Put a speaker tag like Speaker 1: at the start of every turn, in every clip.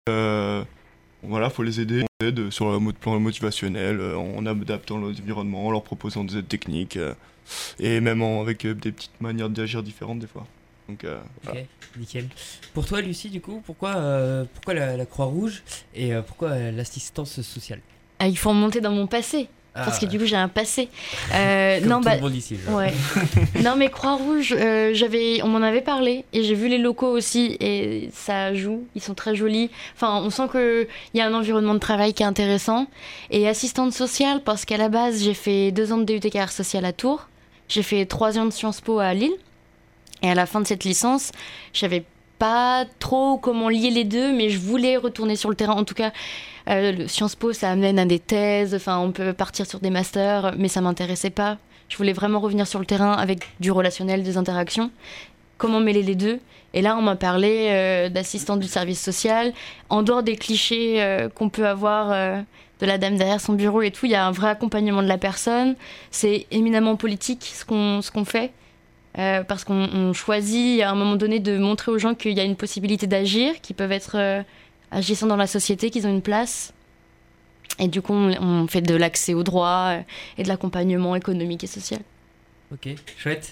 Speaker 1: Voilà, faut les aider. On aide sur le plan motivationnel, en adaptant l'environnement, en leur proposant des aides techniques, et même avec des petites manières d'agir différentes des fois. Donc,
Speaker 2: Ok,
Speaker 1: voilà.
Speaker 2: nickel. Pour toi, Lucie, du coup, pourquoi la Croix-Rouge et pourquoi l'assistance sociale?
Speaker 3: Ah, il faut remonter dans mon passé. Parce que du coup, j'ai un passé.
Speaker 2: Comme
Speaker 3: non,
Speaker 2: tout le monde ici.
Speaker 3: Ouais. Non, mais Croix-Rouge, on m'en avait parlé et j'ai vu les locaux aussi et ça joue. Ils sont très jolis. Enfin, on sent qu'il y a un environnement de travail qui est intéressant. Et assistante sociale, parce qu'à la base, j'ai fait 2 ans de DUT carrière sociale à Tours. J'ai fait 3 ans de Sciences Po à Lille. Et à la fin de cette licence, je savais pas trop comment lier les deux, mais je voulais retourner sur le terrain. En tout cas, le Sciences Po, ça amène à des thèses, enfin, on peut partir sur des masters, mais ça m'intéressait pas. Je voulais vraiment revenir sur le terrain avec du relationnel, des interactions. Comment mêler les deux? Et là, on m'a parlé d'assistante du service social. En dehors des clichés qu'on peut avoir de la dame derrière son bureau et tout, il y a un vrai accompagnement de la personne. C'est éminemment politique ce qu'on fait. Parce qu'on choisit à un moment donné de montrer aux gens qu'il y a une possibilité d'agir, qu'ils peuvent être agissants dans la société, qu'ils ont une place. Et du coup, on fait de l'accès aux droits et de l'accompagnement économique et social.
Speaker 2: Ok, chouette.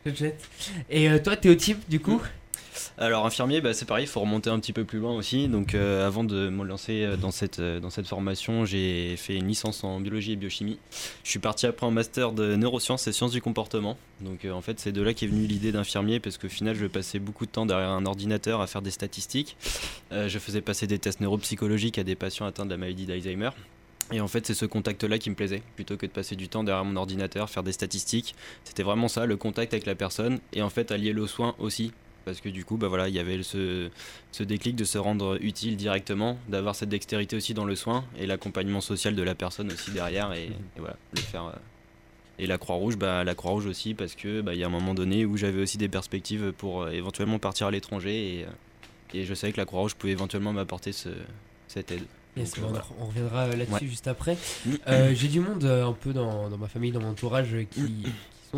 Speaker 2: Et toi, t'es au type, du coup?
Speaker 4: Alors infirmier, c'est pareil, il faut remonter un petit peu plus loin aussi. Donc avant de me lancer dans cette formation, j'ai fait une licence en biologie et biochimie. Je suis parti après en master de neurosciences et sciences du comportement. Donc en fait c'est de là qu'est venue l'idée d'infirmier, parce qu'au final je passais beaucoup de temps derrière un ordinateur à faire des statistiques. Je faisais passer des tests neuropsychologiques à des patients atteints de la maladie d'Alzheimer. Et en fait, c'est ce contact-là qui me plaisait, plutôt que de passer du temps derrière mon ordinateur, faire des statistiques. C'était vraiment ça, le contact avec la personne, et en fait allier le soin aussi. Parce que du coup, il y avait ce déclic de se rendre utile directement, d'avoir cette dextérité aussi dans le soin, et l'accompagnement social de la personne aussi derrière, et voilà, le faire. Et la Croix-Rouge aussi, parce que il y a un moment donné où j'avais aussi des perspectives pour éventuellement partir à l'étranger, et je savais que la Croix-Rouge pouvait éventuellement m'apporter cette aide.
Speaker 2: Yes,
Speaker 4: Donc, voilà.
Speaker 2: on reviendra là-dessus juste après. J'ai du monde un peu dans ma famille, dans mon entourage, qui sont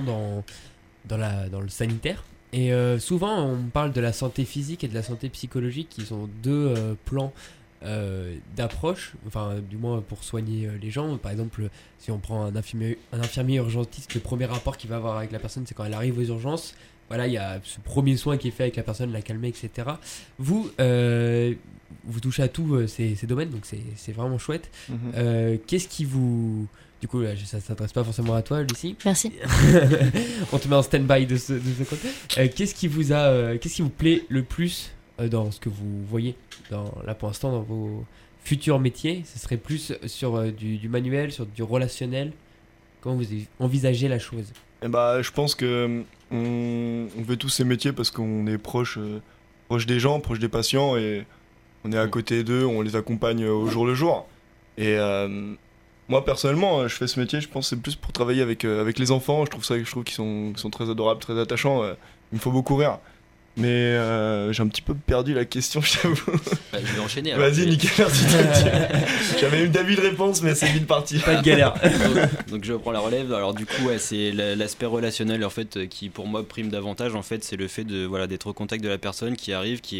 Speaker 2: dans le sanitaire. Et souvent, on parle de la santé physique et de la santé psychologique, qui sont deux plans d'approche, enfin, du moins pour soigner les gens. Par exemple, si on prend un infirmier urgentiste, le premier rapport qu'il va avoir avec la personne, c'est quand elle arrive aux urgences. Voilà, il y a ce premier soin qui est fait avec la personne, la calmer, etc. Vous touchez à tous ces domaines, donc c'est vraiment chouette. Qu'est-ce qui vous... Du coup, là, ça ne s'adresse pas forcément à toi, Lucie.
Speaker 3: Merci.
Speaker 2: On te met en stand-by de ce côté. Qu'est-ce qui vous plaît le plus dans ce que vous voyez là pour l'instant dans vos futurs métiers? Ce serait plus sur du manuel, sur du relationnel. Comment vous envisagez la chose?
Speaker 1: Je pense que on fait tous ces métiers parce qu'on est proche des gens, proche des patients, et on est à côté d'eux, on les accompagne au jour le jour. Et moi personnellement, je fais ce métier, je pense que c'est plus pour travailler avec les enfants. Je trouve qu'ils sont très adorables, très attachants. Il me faut beaucoup rire. Mais j'ai un petit peu perdu la question, je t'avoue.
Speaker 4: Je vais enchaîner. Alors.
Speaker 1: Vas-y, nickel, merci. J'avais eu d'avis de réponse, mais c'est vite parti.
Speaker 2: Pas de galère.
Speaker 4: donc je reprends la relève. Alors du coup, c'est l'aspect relationnel en fait qui pour moi prime davantage. En fait, c'est le fait d'être au contact de la personne qui arrive, qui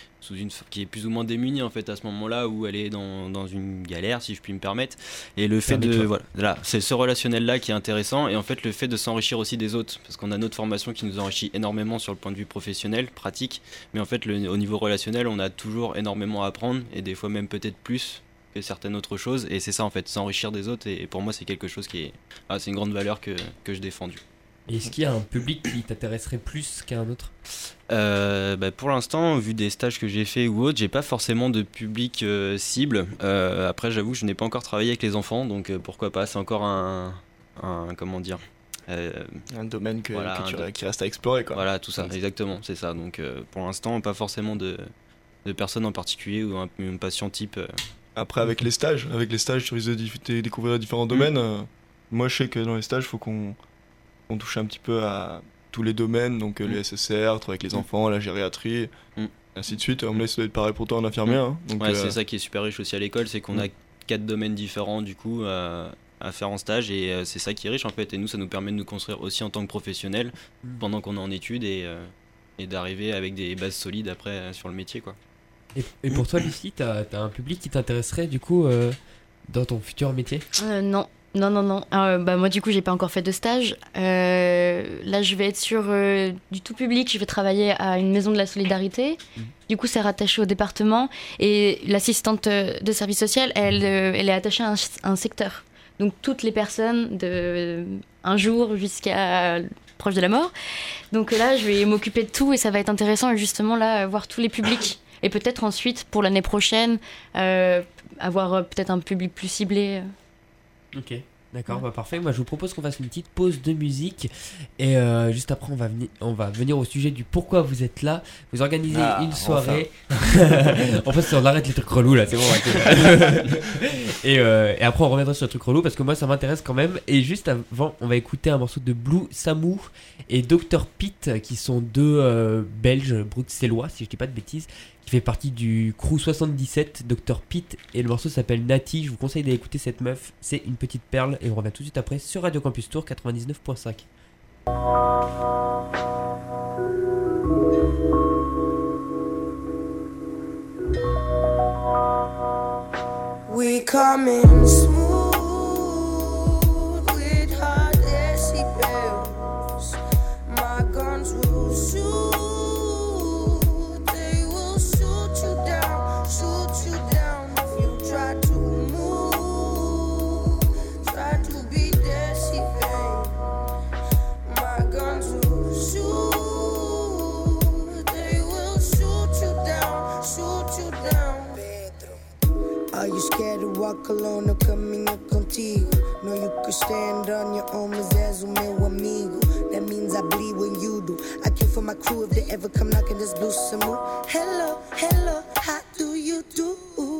Speaker 4: est plus ou moins démunie en fait à ce moment-là, où elle est dans une galère, si je puis me permettre, et le fait c'est ce relationnel là qui est intéressant, et en fait le fait de s'enrichir aussi des autres, parce qu'on a notre formation qui nous enrichit énormément sur le point de vue professionnel, pratique, mais en fait au niveau relationnel on a toujours énormément à apprendre, et des fois même peut-être plus que certaines autres choses, et c'est ça en fait, s'enrichir des autres, et pour moi c'est quelque chose qui est c'est une grande valeur que je défends.
Speaker 2: Est-ce qu'il y a un public qui t'intéresserait plus qu'un autre?
Speaker 4: Pour l'instant, vu des stages que j'ai fait ou autres, j'ai pas forcément de public cible. Après, j'avoue que je n'ai pas encore travaillé avec les enfants, donc pourquoi pas. C'est encore un comment dire,
Speaker 1: un domaine qui reste à explorer, quoi.
Speaker 4: Voilà, tout ça, exactement, c'est ça. Donc pour l'instant, pas forcément de personnes en particulier ou un patient type.
Speaker 1: Après, avec les stages, tu risques de découvrir différents domaines. Moi, je sais que dans les stages, il faut qu'on touche un petit peu à tous les domaines, donc les SSR, travailler avec les enfants, la gériatrie, ainsi de suite. On me laisse être pareil pour toi en infirmier. Donc,
Speaker 4: c'est ça qui est super riche aussi à l'école, c'est qu'on a 4 domaines différents du coup à faire en stage, et c'est ça qui est riche en fait, et nous ça nous permet de nous construire aussi en tant que professionnels pendant qu'on est en études, et d'arriver avec des bases solides après sur le métier, quoi.
Speaker 2: Et pour toi, Lucie, t'as un public qui t'intéresserait du coup dans ton futur métier?
Speaker 3: Non. Moi, du coup, j'ai pas encore fait de stage. Là, je vais être sur du tout public. Je vais travailler à une maison de la solidarité. Du coup, c'est rattaché au département. Et l'assistante de service social, elle est attachée à un secteur. Donc, toutes les personnes de un jour jusqu'à proche de la mort. Donc là, je vais m'occuper de tout et ça va être intéressant. Et justement, là, voir tous les publics. Et peut-être ensuite, pour l'année prochaine, avoir peut-être un public plus ciblé.
Speaker 2: Ok, d'accord, parfait. Moi, je vous propose qu'on fasse une petite pause de musique et juste après, on va venir au sujet du pourquoi vous êtes là. Vous organisez une soirée. En fait, on arrête les trucs relous là, c'est bon. Et après, on reviendra sur le truc relou parce que moi, ça m'intéresse quand même. Et juste avant, on va écouter un morceau de Blue Samu et Dr Pete, qui sont deux Belges bruxellois, si je dis pas de bêtises, qui fait partie du crew 77, Dr Pete, et le morceau s'appelle Nati. Je vous conseille d'aller écouter cette meuf, c'est une petite perle, et on revient tout de suite après sur Radio Campus Tour 99.5.
Speaker 5: We coming smooth with hot decibels. My guns will shoot. Shoot you down if you try to move. Try to be decibel. My guns will shoot. They will shoot you down. Shoot you down. Pedro, are you scared to walk alone or caminho contigo? No, you could stand on your own, mas és o meu amigo. That means I bleed when you do. I kill for my crew if they ever come knocking this blue Samu. Hello, hello, how do you do?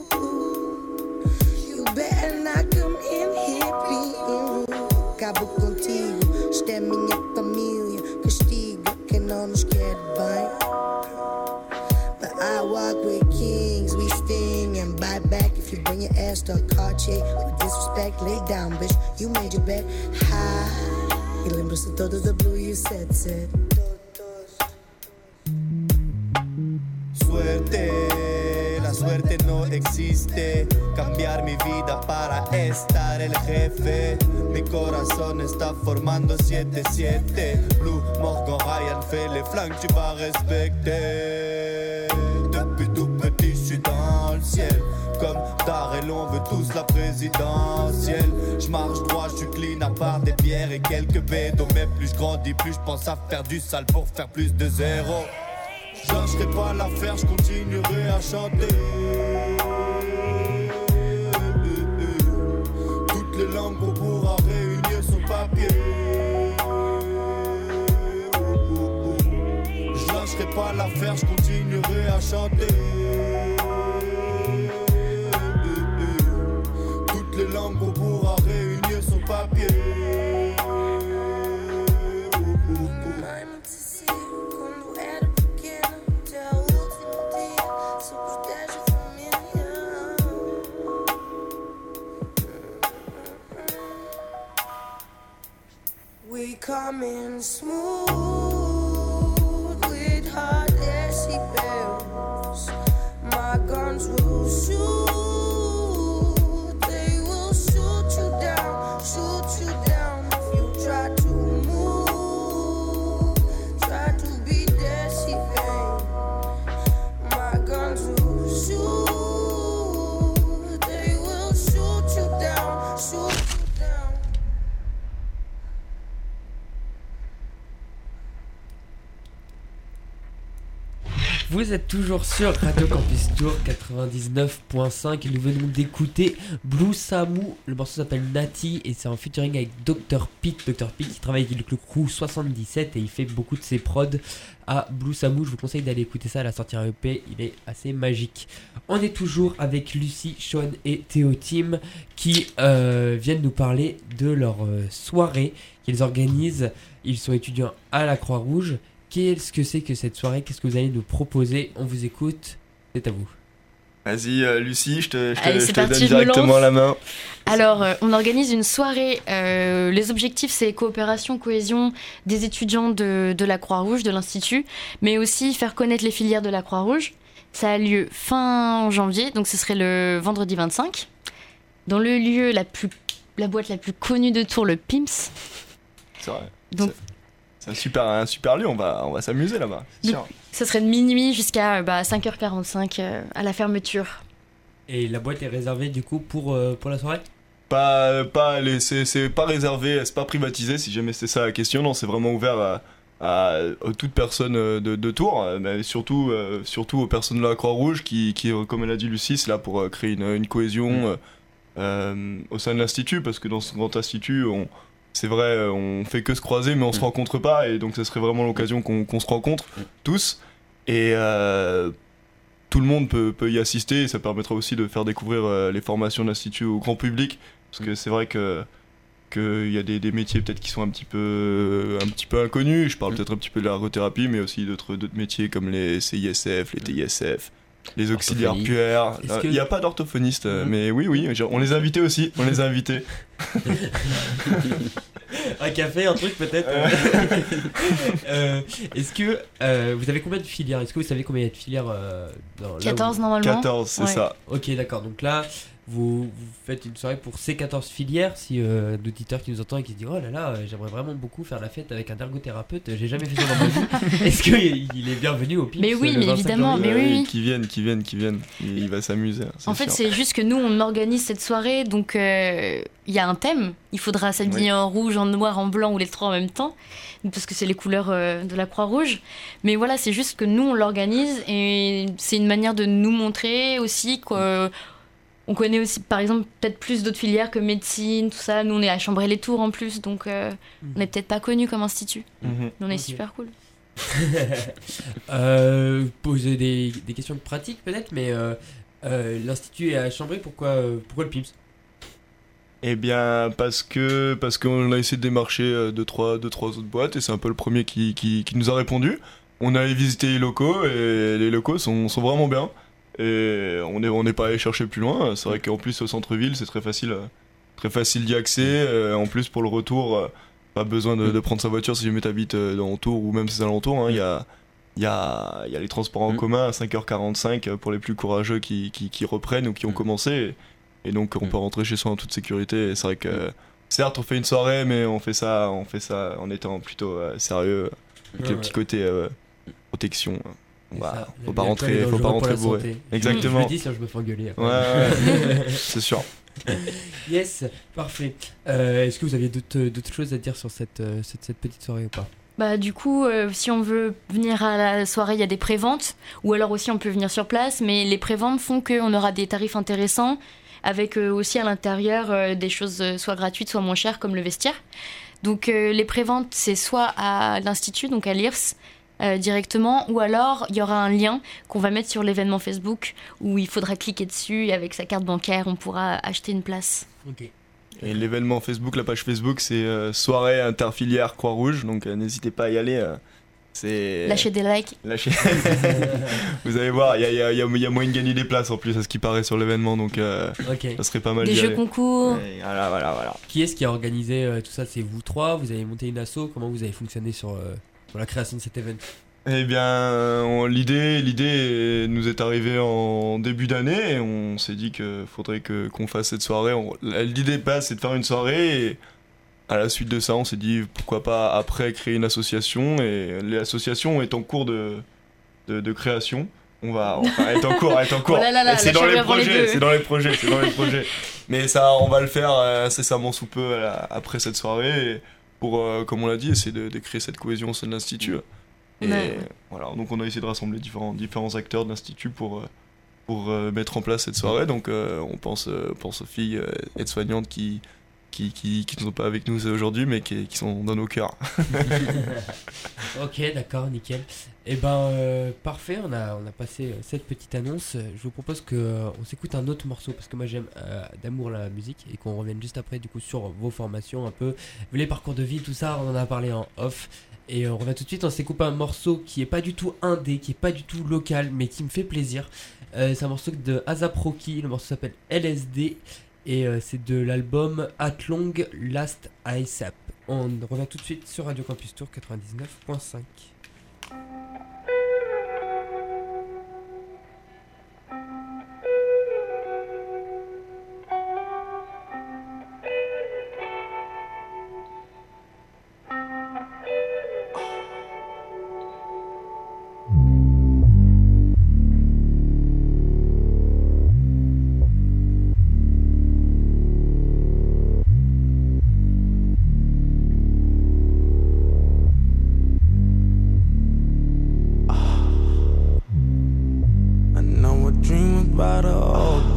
Speaker 5: You better not come in here being rude. Acabo contigo, isto é minha família. Castigo, quem não nos quer bem. But I walk with kings, we sting and bite back. If you bring your ass to a car check with disrespect, lay down, bitch. You made your bed high. Y lembro-se todo da Blue you said.
Speaker 6: Suerte, la suerte no existe. Cambiar mi vida para estar el jefe. Mi corazón está formando 7-7. Blue, Morgan, Ryan, fait les flancs, tu vas respecter. Depuis tout petit, je suis dans le ciel. Comme Darrell, on veut tous la présidentielle. Je marche droit, je suis clean à part des bières et quelques bédos. Mais plus je grandis, plus je pense à faire du sale pour faire plus de zéro. Je lâcherai pas l'affaire, je continuerai à chanter. Toutes les langues qu'on pourra réunir sur papier. Je lâcherai pas l'affaire, je continuerai à chanter. Les langues qu'on pourra réunir sur papier.
Speaker 5: Remind me to see quando era pequena, até o último dia, só protege a família. We coming smooth with hot decibels. My guns will shoot. Shoot you down if you try to move. Try to be decibel. My guns will shoot. They will shoot you down. Shoot you down.
Speaker 2: Vous êtes toujours sur Radio Campus Tour 99.5 et nous venons d'écouter Blue Samu. Le morceau s'appelle Nati et c'est en featuring avec Dr Pete. Dr Pete qui travaille avec le crew 77 et il fait beaucoup de ses prods à Blue Samu. Je vous conseille d'aller écouter ça à la sortie un EP, il est assez magique. On est toujours avec Lucie, Sean et Théo Team qui viennent nous parler de leur soirée qu'ils organisent. Ils sont étudiants à la Croix-Rouge. Qu'est-ce que c'est que cette soirée? Qu'est-ce que vous allez nous proposer? On vous écoute, c'est à vous.
Speaker 1: Vas-y Lucie, je te
Speaker 3: parti,
Speaker 1: donne directement la main.
Speaker 3: Alors, on organise une soirée. Les objectifs, c'est coopération, cohésion des étudiants de la Croix-Rouge, de l'Institut, mais aussi faire connaître les filières de la Croix-Rouge. Ça a lieu fin janvier, donc ce serait le vendredi 25. Dans le lieu la boîte la plus connue de Tours, le Pimps.
Speaker 1: C'est vrai.
Speaker 3: Donc-
Speaker 1: C'est un super lieu, on va s'amuser là-bas, c'est sûr.
Speaker 3: Ça serait de minuit jusqu'à 5h45 à la fermeture.
Speaker 2: Et la boîte est réservée du coup pour la soirée?
Speaker 1: C'est pas réservé, c'est pas privatisé si jamais c'est ça la question. Non, c'est vraiment ouvert à toute personne de Tours, mais surtout aux personnes de la Croix-Rouge qui, comme elle a dit Lucie, c'est là pour créer une cohésion au sein de l'institut, parce que dans ce grand institut, c'est vrai, on fait que se croiser, mais on se rencontre pas, et donc ça serait vraiment l'occasion qu'on se rencontre tous. Et tout le monde peut y assister, et ça permettra aussi de faire découvrir les formations de l'institut au grand public, parce que c'est vrai qu'il y a des métiers peut-être qui sont un petit peu inconnus. Je parle peut-être un petit peu de l'ergothérapie, mais aussi d'autres métiers comme les CISF, les TISF, les auxiliaires
Speaker 4: Orthophonie.
Speaker 1: puères.
Speaker 2: Est-ce que-
Speaker 1: Il n'y a pas d'orthophoniste, mais oui, on les a invités aussi, on les a invités.
Speaker 2: Un café, un truc peut-être. Est-ce que vous avez combien de filières? Est-ce que vous savez combien il y a de filières là où-
Speaker 3: 14 normalement.
Speaker 1: 14, c'est
Speaker 3: Ouais.
Speaker 1: ça.
Speaker 2: Ok, d'accord. Donc là, vous faites une soirée pour ces 14 filières. Si l'auditeur qui nous entend et qui se dit oh là là, j'aimerais vraiment beaucoup faire la fête avec un ergothérapeute, j'ai jamais fait ça dans ma vie. Est-ce qu'il est bienvenu au Pimps
Speaker 3: Mais oui,
Speaker 2: le
Speaker 3: mais
Speaker 2: 25
Speaker 3: évidemment,
Speaker 2: janvier?
Speaker 3: mais oui.
Speaker 1: Qui viennent. Il va s'amuser.
Speaker 3: En fait, c'est juste que nous, on organise cette soirée, donc il y a un thème. Il faudra s'habiller en rouge, en noir, en blanc ou les trois en même temps, parce que c'est les couleurs de la Croix-Rouge. Mais voilà, c'est juste que nous, on l'organise et c'est une manière de nous montrer aussi qu'on connaît aussi, par exemple, peut-être plus d'autres filières que médecine, tout ça. Nous, on est à Chambray-les-Tours en plus, donc on n'est peut-être pas connus comme institut.
Speaker 1: Mhm.
Speaker 3: Mais on est
Speaker 2: Ok.
Speaker 3: super cool.
Speaker 2: Poser des questions pratiques peut-être, mais l'institut est à Chambray, pourquoi le Pimps?
Speaker 1: Eh bien, parce qu'on a essayé de démarcher deux, trois autres boîtes, et c'est un peu le premier qui nous a répondu. On a allé visiter les locaux, et les locaux sont vraiment bien. Et on n'est pas allé chercher plus loin. C'est vrai qu'en plus au centre-ville, c'est très facile d'y accès. En plus pour le retour, pas besoin de prendre sa voiture si jamais t'habites dans Tours ou même ses alentours. Hein. Il y a les transports en commun à 5h45 pour les plus courageux qui reprennent ou qui ont commencé. Et donc on peut rentrer chez soi en toute sécurité. Et c'est vrai que certes on fait une soirée, mais on fait ça en étant plutôt sérieux, avec le
Speaker 2: Ouais.
Speaker 1: petit côté protection.
Speaker 2: Et
Speaker 1: Bah,
Speaker 2: ça,
Speaker 1: faut pas
Speaker 2: l'alcool est
Speaker 1: rentrer
Speaker 2: dangereux pour
Speaker 1: bourré.
Speaker 2: la santé.
Speaker 1: Exactement.
Speaker 2: Je le dis, sinon je me fais engueuler après.
Speaker 1: Ouais, c'est sûr.
Speaker 2: Yes, parfait. Est-ce que vous aviez d'autres choses à dire sur cette petite soirée ou pas?
Speaker 3: Bah du coup, si on veut venir à la soirée, il y a des préventes, ou alors aussi on peut venir sur place, mais les préventes font qu'on aura des tarifs intéressants, avec aussi à l'intérieur des choses soit gratuites, soit moins chères, comme le vestiaire. Donc les préventes, c'est soit à l'Institut, donc à l'IRS, directement, ou alors il y aura un lien qu'on va mettre sur l'événement Facebook, où il faudra cliquer dessus, et avec sa carte bancaire, on pourra acheter une place.
Speaker 2: Ok.
Speaker 1: Et l'événement Facebook, la page Facebook, c'est soirée interfilière Croix-Rouge, donc n'hésitez pas à y aller. C'est
Speaker 3: Lâchez des likes.
Speaker 1: Lâchez. Vous allez voir, il y a moyen de gagner des places en plus à ce qui paraît sur l'événement, donc
Speaker 2: Ok.
Speaker 1: ça serait pas mal
Speaker 3: Des
Speaker 1: d'y
Speaker 3: jeux
Speaker 1: aller.
Speaker 3: concours.
Speaker 1: Et voilà.
Speaker 2: Qui est-ce qui a organisé tout ça? C'est vous trois? Vous avez monté une asso? Comment vous avez fonctionné sur la création de cet événement?
Speaker 1: Eh bien, l'idée nous est arrivée en début d'année, et on s'est dit qu'il faudrait qu'on fasse cette soirée. L'idée de base, c'est de faire une soirée, et à la suite de ça, on s'est dit pourquoi pas après créer une association, et l'association est en cours de création. Elle est en cours.
Speaker 3: Oh là là là,
Speaker 1: Et c'est
Speaker 3: la
Speaker 1: dans les
Speaker 3: chaleur dans les
Speaker 1: projets,
Speaker 3: deux.
Speaker 1: c'est dans les projets. Mais ça, on va le faire incessamment sous peu après cette soirée, et pour, comme on l'a dit, essayer de créer cette cohésion au sein de l'Institut. Et
Speaker 3: Ouais.
Speaker 1: voilà, donc on a essayé de rassembler différents acteurs de l'Institut pour mettre en place cette soirée. Donc on pense aux filles aides-soignantes qui ne sont pas avec nous aujourd'hui, mais qui sont dans nos cœurs.
Speaker 2: Ok, d'accord, nickel. Et ben parfait, on a passé cette petite annonce. Je vous propose que on s'écoute un autre morceau, parce que moi j'aime d'amour la musique, et qu'on revienne juste après du coup sur vos formations un peu, les parcours de vie, tout ça, on en a parlé en off. Et on revient tout de suite, on s'écoute un morceau qui est pas du tout indé, qui est pas du tout local, mais qui me fait plaisir. C'est un morceau de ASAP Rocky, le morceau s'appelle LSD, et c'est de l'album At Long Last ASAP. On revient tout de suite sur Radio Campus Tour 99.5.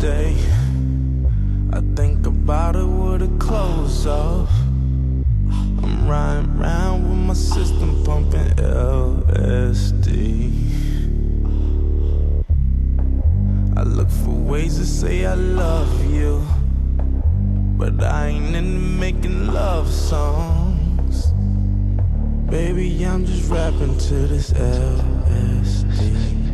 Speaker 7: day. I think about it with the clothes off. I'm riding round with my system pumping LSD. I look for ways to say I love you, but I ain't into making love songs. Baby, I'm just rapping to this LSD.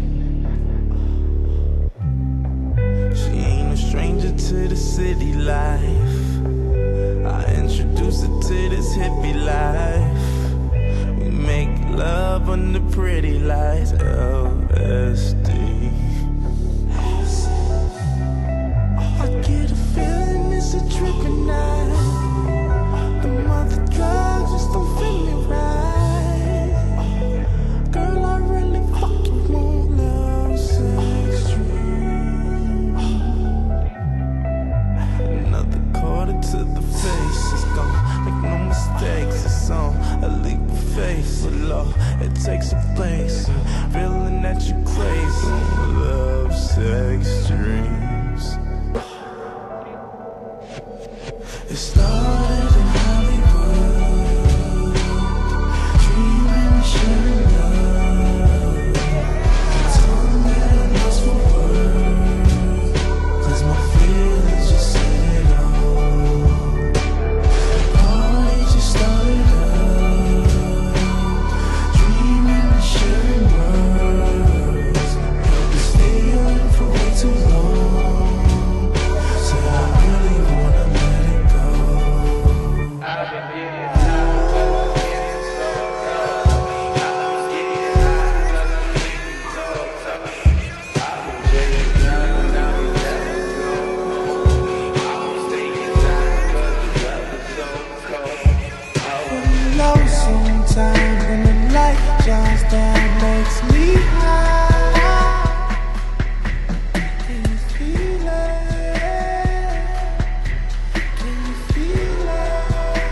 Speaker 7: She ain't a stranger to the city life. I introduced her to this hippie life. We make love under pretty lights, LSD. I get a feeling it's a trippin' night. The mother drugs just don't feel me right. Girl, I really fucking want love, sex, dream. Another quarter to the face is gone. Make no mistakes, it's on a leap of faith. So low, it takes a place. Feeling that you crazy. Love, sex, dreams. It started in Hollywood, dreaming of sharing love. Tongue that knows for words, 'cause my feelings just said it all. Party just started up, dreaming of sharing words. But stay on for way too long. Said I really wanna let it go. Low sometimes when the light shines down, makes me high. Can you feel it? Can you feel it?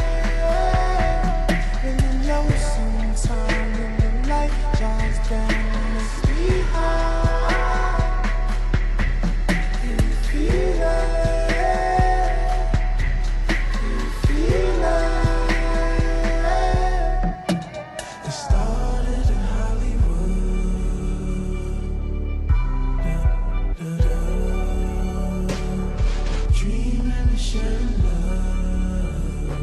Speaker 7: Feeling low sometimes when the light shines down, makes me high. Can you feel it? Can you feel it? It started in Hollywood. Dreaming of sharing love.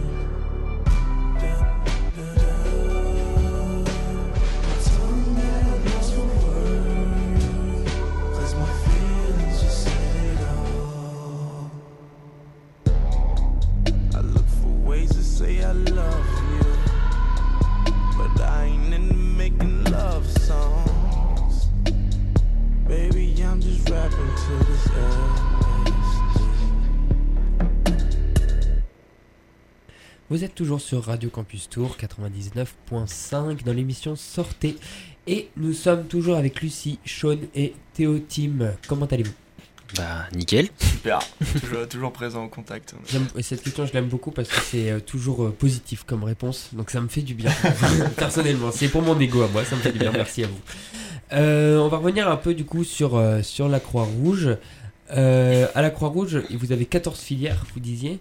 Speaker 7: My tongue got lost for words, 'cause my feelings just said it all. I look for ways to say I love you, but I ain't into making love songs. Baby, I'm just rapping to this LSD.
Speaker 2: Vous êtes toujours sur Radio Campus Tour 99.5 dans l'émission Sortez. Et nous sommes toujours avec Lucie, Sean et Théo Tim. Comment allez-vous ?
Speaker 4: Bah, nickel.
Speaker 1: Super, toujours présent en contact.
Speaker 2: Cette question, je l'aime beaucoup parce que c'est toujours positif comme réponse. Donc ça me fait du bien. Personnellement, c'est pour mon ego à moi, ça me fait du bien. Merci à vous. On va revenir un peu du coup sur la Croix-Rouge. À la Croix-Rouge, vous avez 14 filières, vous disiez.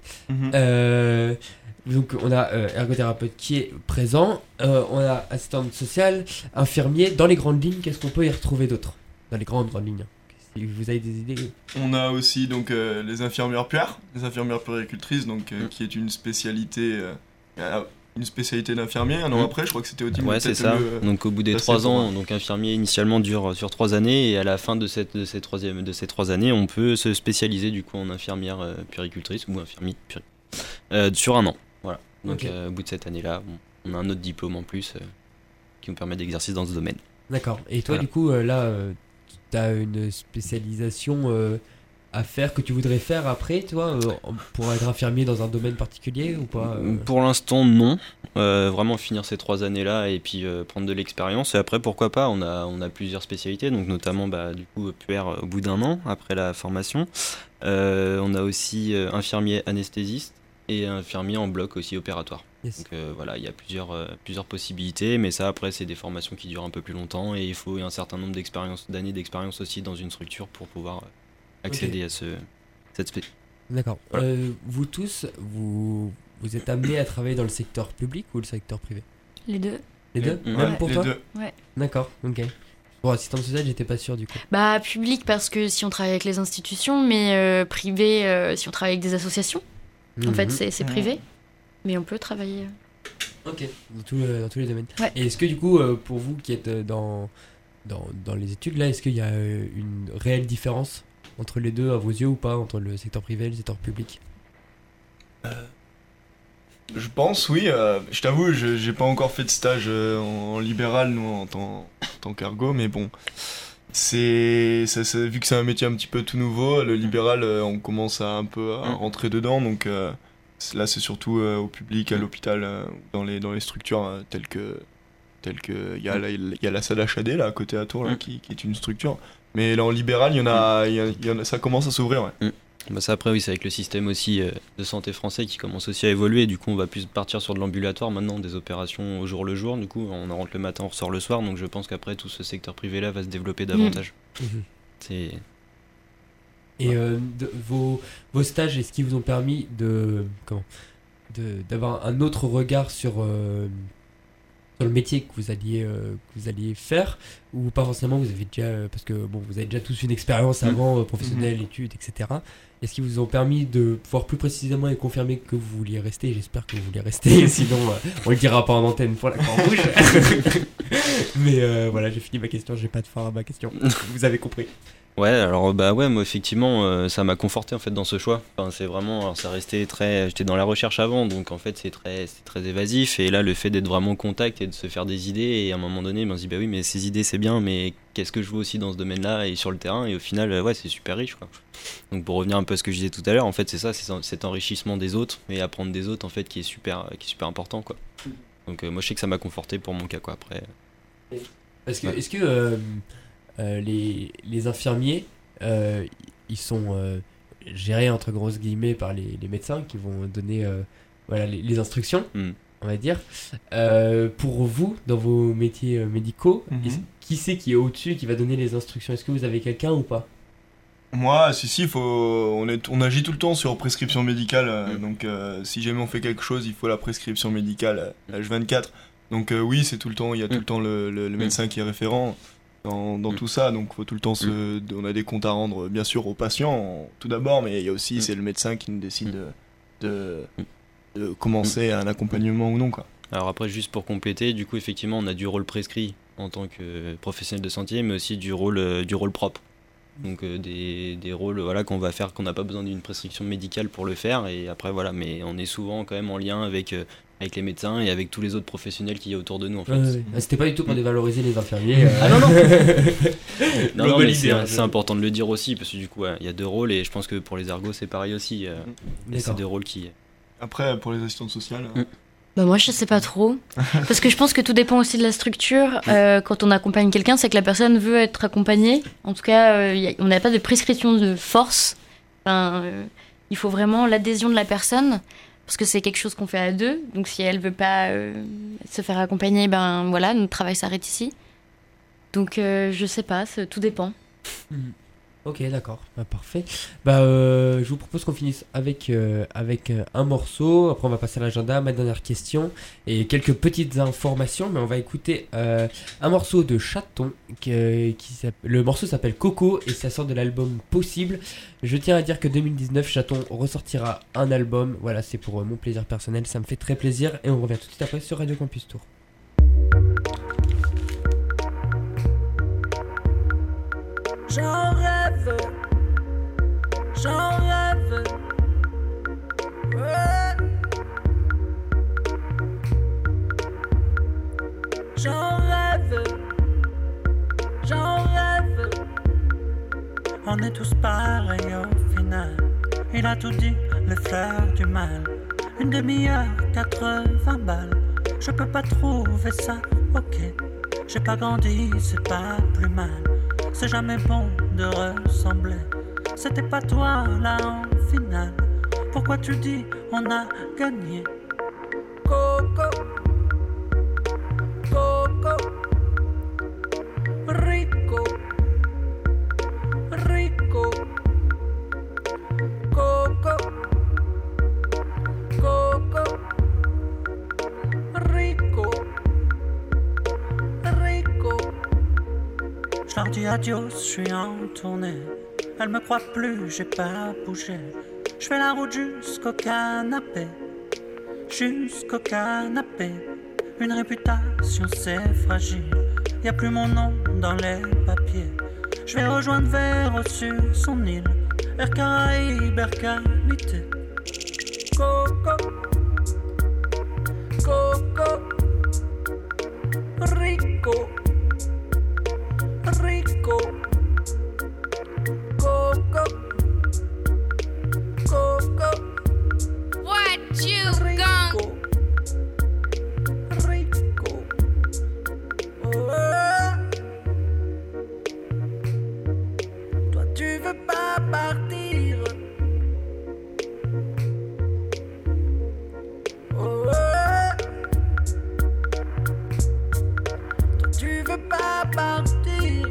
Speaker 2: Donc on a ergothérapeute qui est présent, on a assistante sociale, infirmier. Dans les grandes lignes, qu'est-ce qu'on peut y retrouver d'autre ? Dans les grandes lignes. Si vous avez des idées.
Speaker 1: On a aussi donc les infirmières puères, les infirmières puéricultrices, donc qui est une spécialité d'infirmier. Un an après, je crois que c'était au team.
Speaker 4: Ouais, c'est ça. Donc au bout des 3 ans, donc infirmier initialement dure sur 3 années, et à la fin de ces 3 années, on peut se spécialiser du coup en infirmière puéricultrice ou infirmier sur un an. Voilà. Donc au bout de cette année-là, on a un autre diplôme en plus qui nous permet d'exercer dans ce domaine.
Speaker 2: D'accord. Et toi, du coup, là, tu as une spécialisation à faire que tu voudrais faire après, toi, pour être infirmier dans un domaine particulier ou pas
Speaker 4: Pour l'instant, non. Vraiment finir ces 3 années-là et puis prendre de l'expérience. Et après, pourquoi pas, on a plusieurs spécialités, donc notamment du coup puère au bout d'un an après la formation. On a aussi infirmier anesthésiste et infirmier en bloc aussi opératoire.
Speaker 2: Yes.
Speaker 4: Donc voilà, il y a plusieurs possibilités, mais ça après c'est des formations qui durent un peu plus longtemps et il faut un certain nombre d'années d'expérience aussi dans une structure pour pouvoir accéder à cette spé.
Speaker 2: D'accord.
Speaker 4: Voilà.
Speaker 2: Vous tous, vous êtes amenés à travailler dans le secteur public ou le secteur privé?
Speaker 3: Les deux.
Speaker 2: Les deux?
Speaker 4: Ouais,
Speaker 2: Même pour
Speaker 1: les
Speaker 2: toi?
Speaker 1: deux.
Speaker 2: D'accord, ok. Bon, assistante sociale, j'étais pas sûr du coup.
Speaker 3: Bah, public parce que si on travaille avec les institutions, mais privé si on travaille avec des associations. En fait, c'est privé. Mais on peut travailler.
Speaker 2: Ok, dans tous les domaines.
Speaker 3: Ouais.
Speaker 2: Et est-ce que du coup, pour vous qui êtes dans les études là, est-ce qu'il y a une réelle différence entre les deux à vos yeux ou pas, entre le secteur privé et le secteur public?
Speaker 1: Je pense, oui. Je t'avoue, j'ai pas encore fait de stage en libéral, nous, en tant qu'ergo, mais bon. Vu que c'est un métier un petit peu tout nouveau, le libéral, on commence un peu à rentrer dedans, donc là, c'est surtout au public, à l'hôpital, dans les structures telles que il y a la salle HAD, là, à côté à Tours, là, qui est une structure. Mais là, en libéral, il y en a, ça commence à s'ouvrir, ouais.
Speaker 4: Bah ça après oui, c'est avec le système aussi de santé français qui commence aussi à évoluer, du coup on va plus partir sur de l'ambulatoire maintenant, des opérations au jour le jour, du coup on en rentre le matin, on ressort le soir, donc je pense qu'après tout ce secteur privé là va se développer davantage. C'est...
Speaker 2: Et vos stages, est-ce qu'ils vous ont permis d'avoir un autre regard sur le métier que vous alliez faire, ou pas forcément? Vous avez déjà, parce que bon, vous avez déjà tous une expérience avant, professionnelle, études, etc. Est-ce qu'ils vous ont permis de voir plus précisément et confirmer que vous vouliez rester? J'espère que vous vouliez rester, sinon on le dira pas en antenne pour la Croix-Rouge. Mais voilà, j'ai fini ma question, j'ai pas de fin à ma question. Vous avez compris.
Speaker 4: Ouais, alors bah ouais, moi effectivement ça m'a conforté en fait dans ce choix. Enfin, c'est vraiment, alors ça restait très, j'étais dans la recherche avant, donc en fait c'est très évasif, et là le fait d'être vraiment en contact et de se faire des idées, et à un moment donné on se dit bah oui mais ces idées c'est bien, mais qu'est-ce que je veux aussi dans ce domaine-là et sur le terrain, et au final ouais c'est super riche quoi. Donc pour revenir un peu à ce que je disais tout à l'heure, en fait c'est ça, c'est cet enrichissement des autres et apprendre des autres en fait qui est super important quoi. Donc moi je sais que ça m'a conforté pour mon cas quoi après.
Speaker 2: Parce que
Speaker 4: Ouais.
Speaker 2: est-ce que les infirmiers ils sont gérés entre grosses guillemets par les médecins qui vont donner voilà, les instructions, on va dire. Pour vous, dans vos métiers médicaux, qui c'est qui est au-dessus, qui va donner les instructions? Est-ce que vous avez quelqu'un ou pas?
Speaker 1: Moi, si, on agit tout le temps sur prescription médicale, donc si jamais on fait quelque chose, il faut la prescription médicale H24. Donc oui, c'est tout le temps, il y a tout le temps le médecin qui est référent dans tout ça, donc faut tout le temps on a des comptes à rendre bien sûr aux patients tout d'abord, mais il y a aussi c'est le médecin qui nous décide de commencer un accompagnement ou non quoi.
Speaker 4: Alors après juste pour compléter, du coup effectivement on a du rôle prescrit en tant que professionnel de santé, mais aussi du rôle propre. Donc des rôles voilà qu'on va faire, qu'on n'a pas besoin d'une prescription médicale pour le faire, et après voilà, mais on est souvent quand même en lien avec les médecins et avec tous les autres professionnels qu'il y a autour de nous en fait.
Speaker 2: C'était pas du tout pour dévaloriser les infirmiers.
Speaker 4: Ah non non mais
Speaker 2: idée,
Speaker 4: c'est important de le dire aussi, parce que du coup il y a deux rôles, et je pense que pour les ergos c'est pareil aussi. Et c'est deux rôles qui...
Speaker 1: Après pour les assistantes sociales...
Speaker 3: Bah moi je sais pas trop, parce que je pense que tout dépend aussi de la structure. Quand on accompagne quelqu'un, c'est que la personne veut être accompagnée. En tout cas, on n'a pas de prescription de force. Enfin, il faut vraiment l'adhésion de la personne, parce que c'est quelque chose qu'on fait à deux. Donc si elle veut pas se faire accompagner, ben voilà, notre travail s'arrête ici. Donc je sais pas, tout dépend.
Speaker 2: Ok, d'accord, parfait. Je vous propose qu'on finisse avec un morceau. Après, on va passer à l'agenda, ma dernière question et quelques petites informations. Mais on va écouter un morceau de Chaton. Le morceau s'appelle Coco et ça sort de l'album Possible. Je tiens à dire que 2019, Chaton ressortira un album. Voilà, c'est pour mon plaisir personnel. Ça me fait très plaisir. Et on revient tout de suite après sur Radio Campus Tours.
Speaker 5: J'en rêve, ouais. J'en rêve.
Speaker 7: On est tous pareils au final. Il a tout dit, les fleurs du mal. Une demi-heure, 80 balles. Je peux pas trouver ça, ok. J'ai pas grandi, c'est pas plus mal. C'est jamais bon de ressembler. C'était pas toi là en finale. Pourquoi tu dis on a gagné?
Speaker 5: Coco, Coco, Rico, Rico,
Speaker 8: adios, je suis en tournée. Elle me croit plus, j'ai pas bougé. Je fais la route jusqu'au canapé. Jusqu'au canapé. Une réputation c'est fragile. Y a plus mon nom dans les papiers. Je vais rejoindre Véro sur son île. Air Caraïbes, Air Qualité. Coco, Coco, Rico, Rico, Coco, Coco.
Speaker 9: What you
Speaker 8: Rico,
Speaker 9: gon'
Speaker 8: Rico. Oh. Toi tu veux pas partir. Oh. Toi tu veux pas partir.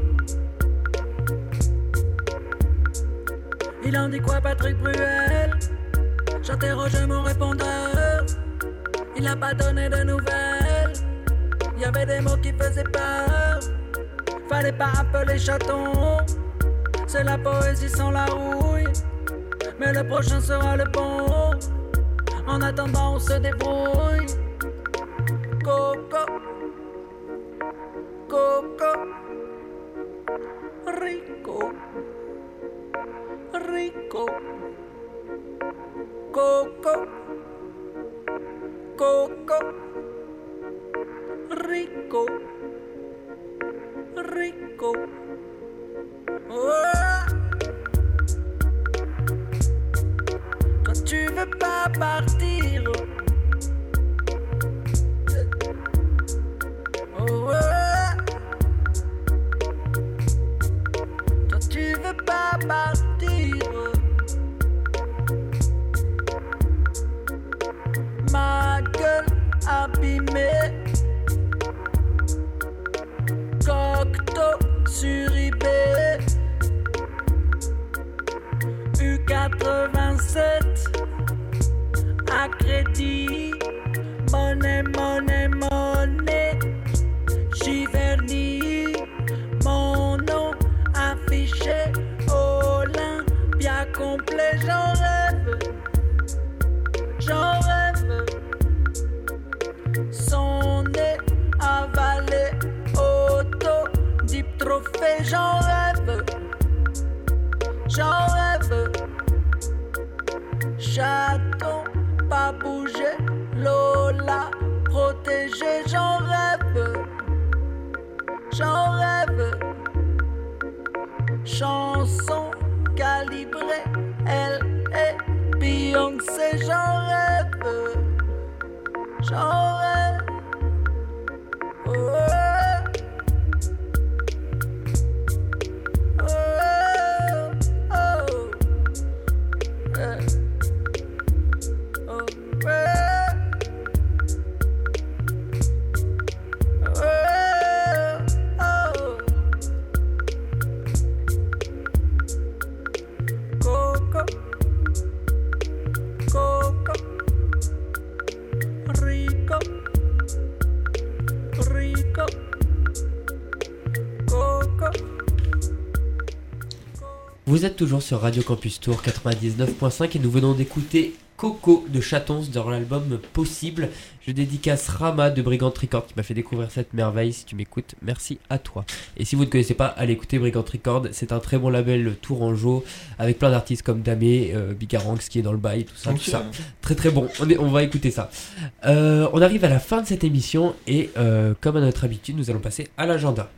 Speaker 8: Il en dit quoi Patrick Bruel? J'interroge mon répondeur. Il n'a pas donné de nouvelles. Il y avait des mots qui faisaient peur. Fallait pas appeler chaton. C'est la poésie sans la rouille. Mais le prochain sera le bon. En attendant on se débrouille. Coco, Coco, Rico, Rico, Coco, Coco, Rico, Rico. Oh. Toi tu veux pas partir. Oh. Toi tu veux pas partir. Ma gueule abîmée. Cocteau sur eBay. U87 à crédit. Monnaie, monnaie, monnaie. Giverny. Mon nom affiché. Olympia complet. J'en rêve. J'en rêve. Son nez avalé. Auto. Deep trophée. J'en rêve. J'en rêve. Chaton, pas bouger. Lola, protégé. J'en rêve. J'en rêve. Chanson calibrée. Elle est Beyoncé. J'en rêve. J'en rêve. Oh.
Speaker 2: Vous êtes toujours sur Radio Campus Tour 99.5 et nous venons d'écouter Coco de Chatons dans l'album Possible. Je dédicace Rama de Brigand Record qui m'a fait découvrir cette merveille. Si tu m'écoutes, merci à toi. Et si vous ne connaissez pas, allez écouter Brigand Record. C'est un très bon label tourangeau avec plein d'artistes comme Damé, Bigaranx qui est dans le bail, tout ça,
Speaker 1: Ok.
Speaker 2: tout ça. Très très bon. On va écouter ça. On arrive à la fin de cette émission et comme à notre habitude, nous allons passer à l'agenda.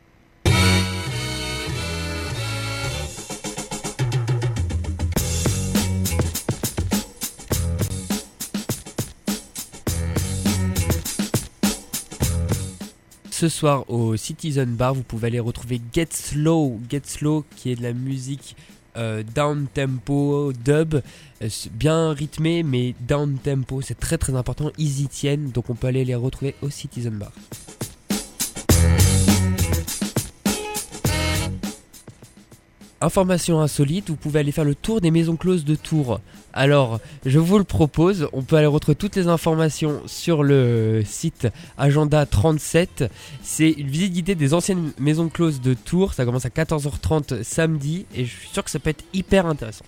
Speaker 2: Ce soir au Citizen Bar, vous pouvez aller retrouver Get Slow qui est de la musique down tempo, dub, bien rythmé mais down tempo, c'est très très important. Ils y tiennent, donc on peut aller les retrouver au Citizen Bar. information insolite, vous pouvez aller faire le tour des maisons closes de Tours. Alors, je vous le propose, on peut aller retrouver toutes les informations sur le site Agenda 37. C'est une visite guidée des anciennes maisons closes de Tours, ça commence à 14h30 samedi et je suis sûr que ça peut être hyper intéressant.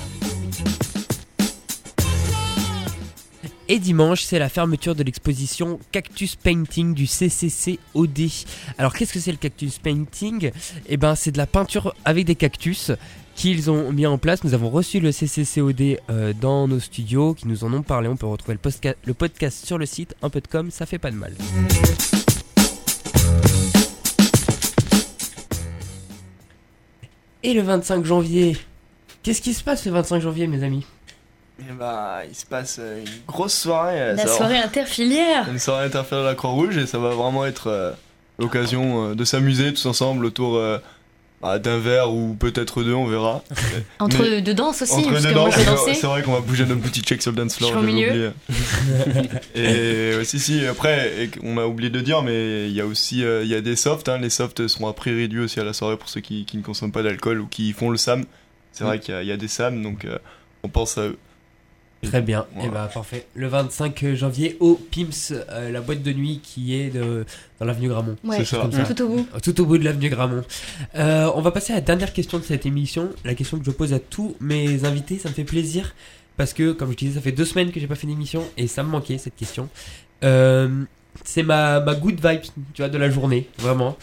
Speaker 2: Et dimanche, c'est la fermeture de l'exposition Cactus Painting du CCCOD. Alors, qu'est-ce que c'est le Cactus Painting ? Eh ben, c'est de la peinture avec des cactus qu'ils ont mis en place. Nous avons reçu le CCCOD dans nos studios, qui nous en ont parlé. On peut retrouver le podcast sur le site. Un peu de com, ça fait pas de mal. Et le 25 janvier, qu'est-ce qui se passe le 25 janvier, mes amis ?
Speaker 1: Et bah, il se passe une grosse soirée.
Speaker 3: La soirée interfilière.
Speaker 1: Une soirée interfilière de la Croix-Rouge et ça va vraiment être l'occasion de s'amuser tous ensemble autour d'un verre ou peut-être deux, on verra.
Speaker 3: Entre deux danses aussi,
Speaker 1: entre
Speaker 3: parce
Speaker 1: deux
Speaker 3: que moi
Speaker 1: danses,
Speaker 3: je vais danser.
Speaker 1: c'est vrai qu'on va bouger notre petit check sur le dance floor,
Speaker 3: Je suis au milieu.
Speaker 1: Et si, après, on a oublié de dire, mais il y a aussi il y a des softs. Les softs seront à prix réduit aussi à la soirée pour ceux qui ne consomment pas d'alcool ou qui font le SAM. C'est vrai qu'il y a des SAM, donc on pense à eux.
Speaker 2: Très bien,
Speaker 1: Voilà.
Speaker 2: et bah parfait. Le 25 janvier au Pimps, la boîte de nuit qui est dans l'avenue Gramont.
Speaker 3: Ouais,
Speaker 1: C'est ça.
Speaker 2: Comme ça.
Speaker 3: tout au bout.
Speaker 2: Tout au bout de l'avenue Gramont. On va passer à la dernière question de cette émission, la question que je pose à tous mes invités. Ça me fait plaisir parce que, comme je disais, ça fait 2 semaines que j'ai pas fait d'émission et ça me manquait cette question. C'est ma good vibe, tu vois, de la journée, vraiment.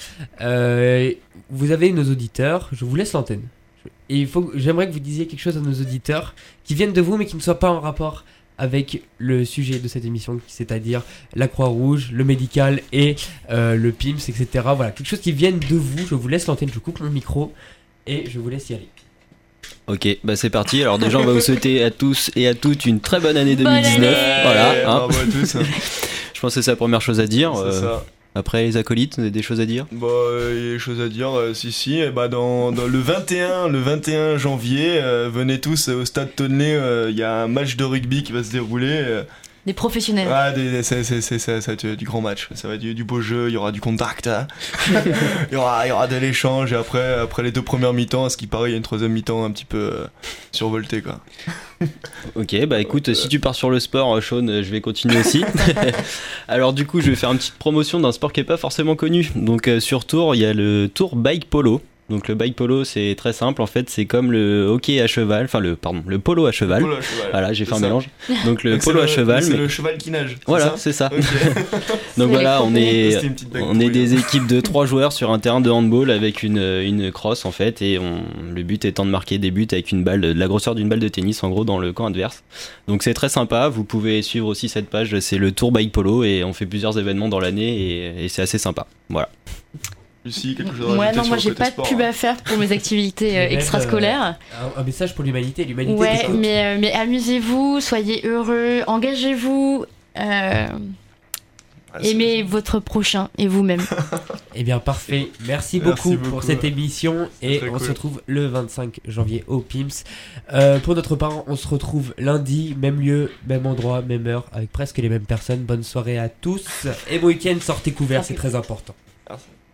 Speaker 2: Vous avez nos auditeurs, je vous laisse l'antenne. Et j'aimerais que vous disiez quelque chose à nos auditeurs qui viennent de vous mais qui ne soient pas en rapport avec le sujet de cette émission, c'est-à-dire la Croix-Rouge, le médical et le PIMS, etc. Voilà, quelque chose qui vienne de vous. Je vous laisse l'antenne, je coupe mon micro et je vous laisse y aller.
Speaker 4: Ok, bah c'est parti. Alors déjà, on va vous souhaiter à tous et à toutes une très bonne année
Speaker 3: Bonne
Speaker 4: 2019.
Speaker 3: année.
Speaker 4: Voilà.
Speaker 1: Bravo à tous.
Speaker 4: Je pense que c'est la première chose à dire.
Speaker 1: C'est ça.
Speaker 4: Après, les acolytes, vous avez des choses à dire ?
Speaker 1: Bah, il y a des choses à dire, si. Et bah, dans le 21 janvier, venez tous au stade Tonley. Il y a un match de rugby qui va se dérouler.
Speaker 3: Des professionnels.
Speaker 1: Ça va être du grand match. Ça va être du beau jeu. Il y aura du contact. Il y aura de l'échange. Et après les 2 premières mi-temps, à ce qui paraît, il y a une 3e mi-temps un petit peu survoltée, quoi.
Speaker 4: Ok, bah écoute, si tu pars sur le sport, Sean, je vais continuer aussi. Alors du coup, je vais faire une petite promotion d'un sport qui est pas forcément connu. Donc sur Tours, il y a le Tour Bike Polo. Donc le bike polo, c'est très simple, en fait, c'est comme le hockey à cheval, enfin le polo à cheval.
Speaker 1: Polo à cheval.
Speaker 4: Voilà, j'ai fait un
Speaker 1: ça.
Speaker 4: mélange. Donc le
Speaker 1: Donc
Speaker 4: polo à cheval.
Speaker 1: C'est
Speaker 4: mais-
Speaker 1: le cheval qui nage.
Speaker 4: Voilà, c'est ça.
Speaker 1: Ok.
Speaker 4: Donc voilà,
Speaker 3: les
Speaker 4: on
Speaker 3: combos.
Speaker 4: est,
Speaker 1: C'était une petite blague
Speaker 4: on est
Speaker 1: pourrie,
Speaker 4: des
Speaker 1: hein.
Speaker 4: équipes de 3 joueurs sur un terrain de handball avec une crosse en fait, et le but étant de marquer des buts avec une balle de la grosseur d'une balle de tennis en gros dans le camp adverse. Donc c'est très sympa. Vous pouvez suivre aussi cette page, c'est le Tour Bike Polo et on fait plusieurs événements dans l'année et c'est assez sympa. Voilà.
Speaker 1: Lucie, quelque chose à
Speaker 3: Ouais,
Speaker 1: rajouter
Speaker 3: non,
Speaker 1: sur
Speaker 3: moi
Speaker 1: le
Speaker 3: j'ai
Speaker 1: côté
Speaker 3: pas de
Speaker 1: sport,
Speaker 3: pub
Speaker 1: hein.
Speaker 3: à faire pour mes activités
Speaker 2: Même,
Speaker 3: extrascolaires.
Speaker 2: Un message pour l'humanité. L'humanité
Speaker 3: Ouais,
Speaker 2: t'écoute.
Speaker 3: mais amusez-vous, soyez heureux, engagez-vous,
Speaker 1: Ah, c'est-
Speaker 3: aimez votre prochain et vous-même.
Speaker 2: Eh bien, parfait. Merci
Speaker 1: Merci
Speaker 2: beaucoup pour
Speaker 1: beaucoup.
Speaker 2: cette émission. Et
Speaker 1: Très
Speaker 2: on
Speaker 1: cool.
Speaker 2: se retrouve le 25 janvier au PIMS. Pour notre part, on se retrouve lundi, même lieu, même endroit, même heure, avec presque les mêmes personnes. Bonne soirée à tous. Et bon week-end, sortez couverts, c'est très important.
Speaker 1: Merci.